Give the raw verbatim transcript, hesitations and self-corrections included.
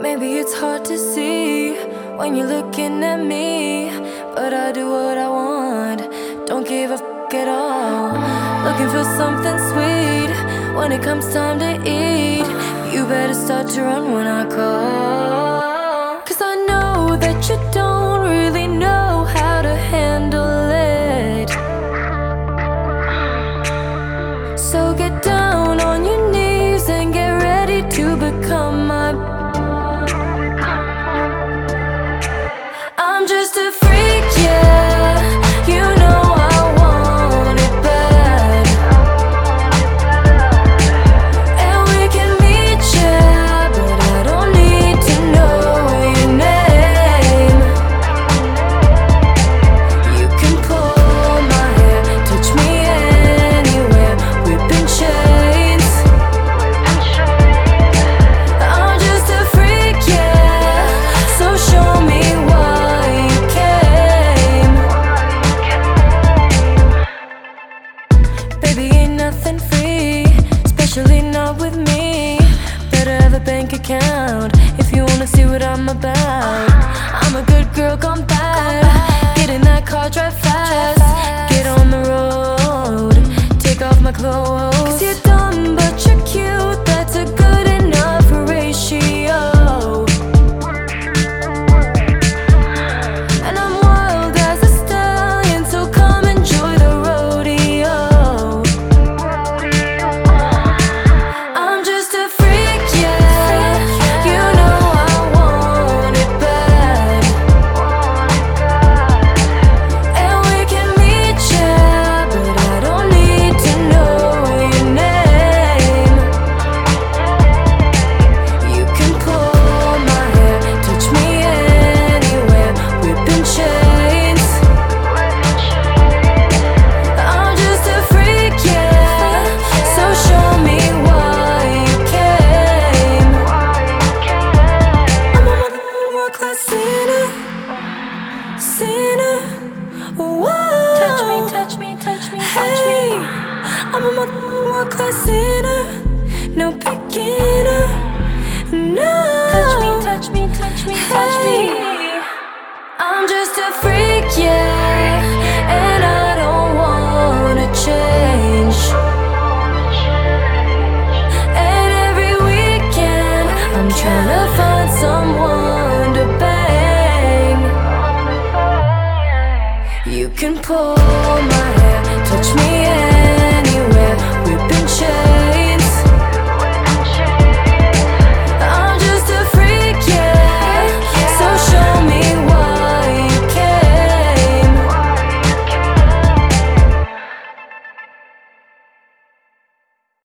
Maybe it's hard to see when you're looking at me, but I do what I want, don't give a f at all. Looking for something sweet when it comes time to eat. You better start to run when I call, 'cause I know that you don't really know how to handle it. So get down on your knees and get ready to become my. I'm just a freak, yeah. You know I want it bad, and we can meet, yeah, but I don't need to know your name. You can pull my hair, touch me anywhere, whipping chains. I'm just a freak, yeah. So show me why you came. Baby, ain't nothing free, especially not with me. Better have a bank account if you wanna see what I'm about. I'm a good girl gone bad. Get in that car, drive fast, get on the road, take off my clothes. 'Cause you're dumb but you're cute, that's a good enough ratio. And I'm wild as a stallion, so come enjoy the rodeo. I'm just a freak, yeah. You know I want it bad, and we can meet, yeah, but I don't need to know your name. You can pull my hair, touch me anywhere, whipping chains. I'm just a freak, yeah. So show me why you came. I'm a world class sinner, sinner. Whoa. Touch me, touch me, touch me, touch me. Hey, I'm a world class sinner, no beginner, no. Touch me, touch me, touch me, touch me. Hey, I'm just a freak, yeah, and I don't wanna change. And every weekend I'm trying to find someone to bang. You can pull my hair, touch me